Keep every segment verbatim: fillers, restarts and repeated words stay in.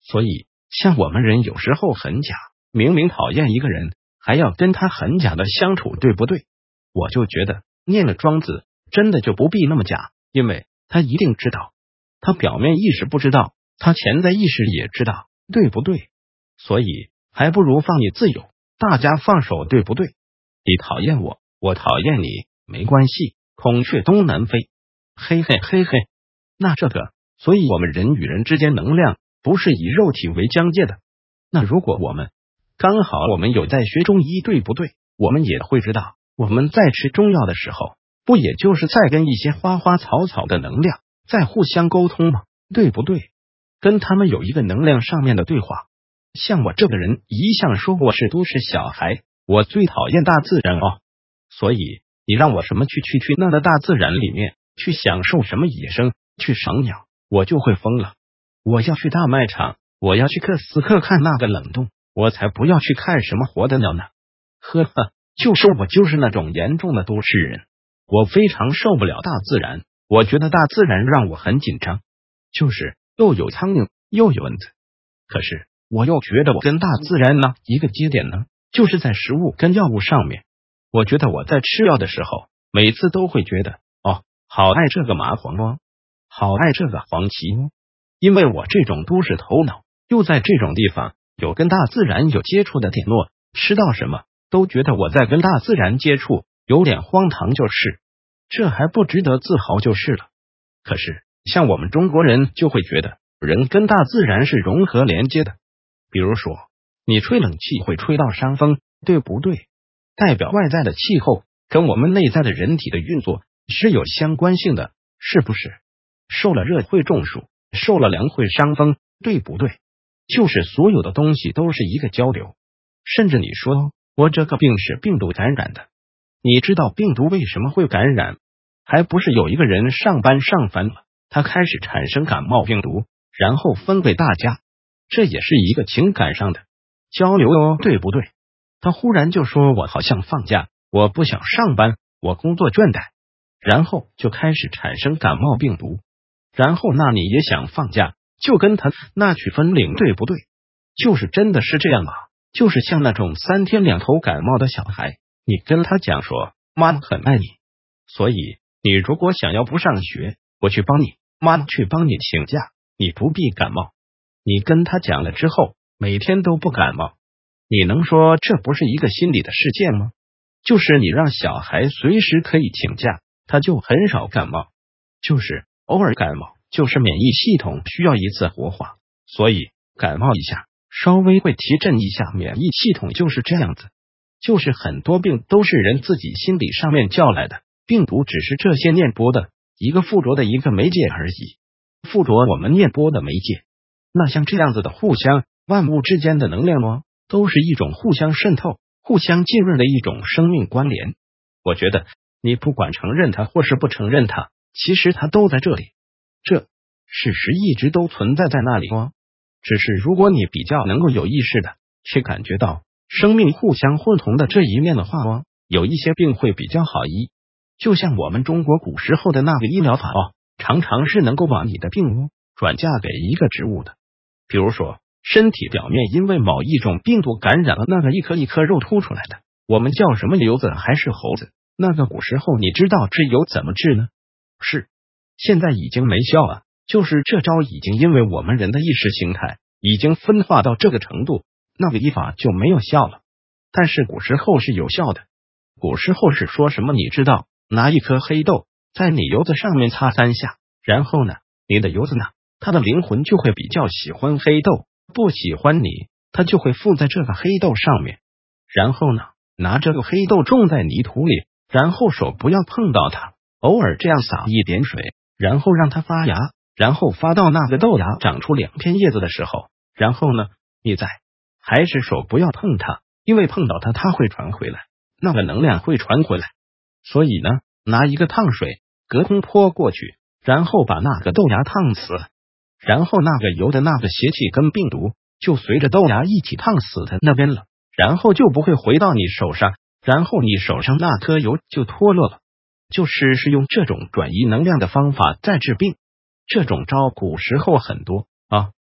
所以，像我们人有时候很假，明明讨厌一个人，还要跟他很假的相处，对不对？我就觉得念了庄子，真的就不必那么假，因为他一定知道，他表面意识不知道，他潜在意识也知道，对不对？所以还不如放你自由，大家放手，对不对？你讨厌我，我讨厌你，没关系，孔雀东南飞，嘿嘿嘿嘿。那这个，所以我们人与人之间能量不是以肉体为疆界的。那如果我们刚好我们有在学中医，对不对？我们也会知道，我们在吃中药的时候，不也就是在跟一些花花草草的能量在互相沟通吗？对不对？跟他们有一个能量上面的对话。像我这个人一向说我是都市小孩，我最讨厌大自然哦，所以你让我什么去去去那个大自然里面去享受什么野生，去赏鸟，我就会疯了。我要去大卖场，我要去克斯克看那个冷冻，我才不要去看什么活的鸟呢。呵呵，就是我就是那种严重的都市人，我非常受不了大自然，我觉得大自然让我很紧张，就是又有苍蝇又有蚊子。可是我又觉得我跟大自然呢一个接点呢，就是在食物跟药物上面。我觉得我在吃药的时候，每次都会觉得哦，好爱这个麻黄哦，好爱这个黄芪哦，因为我这种都市头脑又在这种地方有跟大自然有接触的点落，吃到什么都觉得我在跟大自然接触，有点荒唐，就是这还不值得自豪就是了。可是像我们中国人就会觉得人跟大自然是融合连接的，比如说你吹冷气会吹到伤风，对不对？代表外在的气候跟我们内在的人体的运作是有相关性的，是不是？受了热会中暑，受了凉会伤风，对不对？就是所有的东西都是一个交流。甚至你说我这个病是病毒感染的，你知道病毒为什么会感染？还不是有一个人上班上烦了，他开始产生感冒病毒，然后分给大家，这也是一个情感上的交流哦，对不对？他忽然就说我好像放假，我不想上班，我工作倦怠，然后就开始产生感冒病毒，然后那你也想放假，就跟他那去分领，对不对？就是真的是这样啊，就是像那种三天两头感冒的小孩，你跟他讲说妈妈很爱你，所以你如果想要不上学，我去帮你，妈妈去帮你请假，你不必感冒。你跟他讲了之后，每天都不感冒，你能说这不是一个心理的事件吗？就是你让小孩随时可以请假，他就很少感冒，就是偶尔感冒，就是免疫系统需要一次活化，所以感冒一下稍微会提振一下免疫系统，就是这样子。就是很多病都是人自己心理上面叫来的，病毒只是这些念波的一个附着的一个媒介而已，附着我们念波的媒介。那像这样子的互相，万物之间的能量哦，都是一种互相渗透、互相浸润的一种生命关联。我觉得你不管承认它或是不承认它，其实它都在这里，这事实一直都存在在那里哦。只是如果你比较能够有意识的去感觉到生命互相互同的这一面的话哦，有一些病会比较好医。就像我们中国古时候的那个医疗法哦，常常是能够把你的病哦转嫁给一个植物的。比如说身体表面因为某一种病毒感染了那个一颗一颗肉凸出来的，我们叫什么瘤子还是猴子？那个古时候你知道治有怎么治呢？是现在已经没效了，就是这招已经因为我们人的意识形态已经分化到这个程度，那个医法就没有效了。但是古时候是有效的，古时候是说什么你知道，拿一颗黑豆在你油子上面擦三下，然后呢你的油子呢，它的灵魂就会比较喜欢黑豆，不喜欢你，它就会附在这个黑豆上面。然后呢拿这个黑豆种在泥土里，然后手不要碰到它，偶尔这样撒一点水，然后让它发芽，然后发到那个豆芽长出两片叶子的时候，然后呢你再还是手不要碰它，因为碰到它它会传回来，那个能量会传回来。所以呢拿一个烫水隔空泼过去，然后把那个豆芽烫死，然后那个油的那个邪气跟病毒就随着豆芽一起烫死在那边了，然后就不会回到你手上，然后你手上那颗油就脱落了。就是是用这种转移能量的方法在治病，这种招古时候很多啊，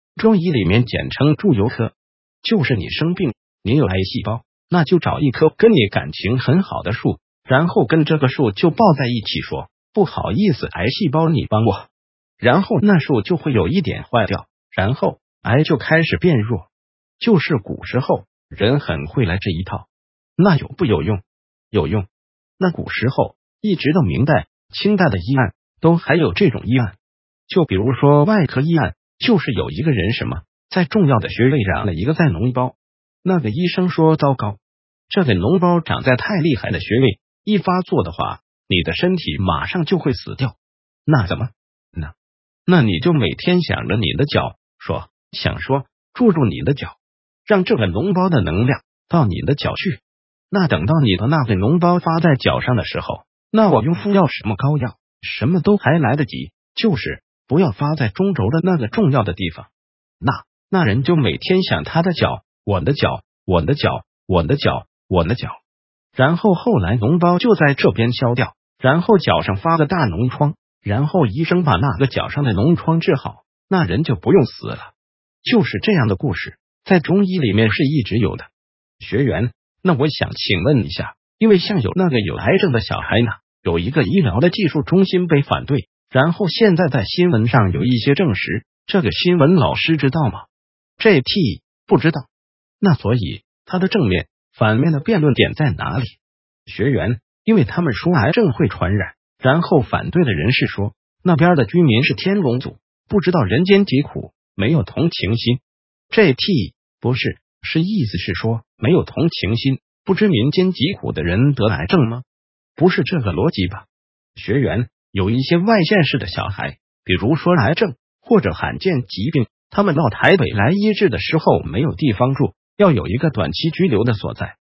中医里面简称祝由科，就是你生病，你有癌细胞，那就找一棵跟你感情很好的树，然后跟这个树就抱在一起说，不好意思，癌细胞你帮我，然后那树就会有一点坏掉，然后癌就开始变弱。就是古时候人很会来这一套，那有不有用？有用。那古时候一直到明代、清代的医案都还有这种医案，就比如说外科医案，就是有一个人什么在重要的穴位染了一个在脓包，那个医生说糟糕，这个脓包长在太厉害的穴位，一发作的话，你的身体马上就会死掉。那怎么？那那你就每天想着你的脚，说想说注入你的脚，让这个脓包的能量到你的脚去。那等到你的那个脓包发在脚上的时候，那我用敷药什么膏药，什么都还来得及，就是不要发在中轴的那个重要的地方。那那人就每天想他的脚，我的脚，我的脚，我的脚，我的脚，然后后来脓包就在这边消掉，然后脚上发个大脓疮，然后医生把那个脚上的脓疮治好，那人就不用死了。就是这样的故事，在中医里面是一直有的。学员，那我想请问一下，因为像有那个有癌症的小孩呢，有一个医疗的技术中心被反对，然后现在在新闻上有一些证实，这个新闻老师知道吗？这 T 不知道。那所以他的正面反面的辩论点在哪里？学员，因为他们说癌症会传染，然后反对的人是说那边的居民是天龙族，不知道人间疾苦，没有同情心。这 T 不是，是意思是说没有同情心，不知民间疾苦的人得癌症吗？不是这个逻辑吧？学员，有一些外县市的小孩，比如说癌症或者罕见疾病，他们到台北来医治的时候没有地方住，要有一个短期居留的所在，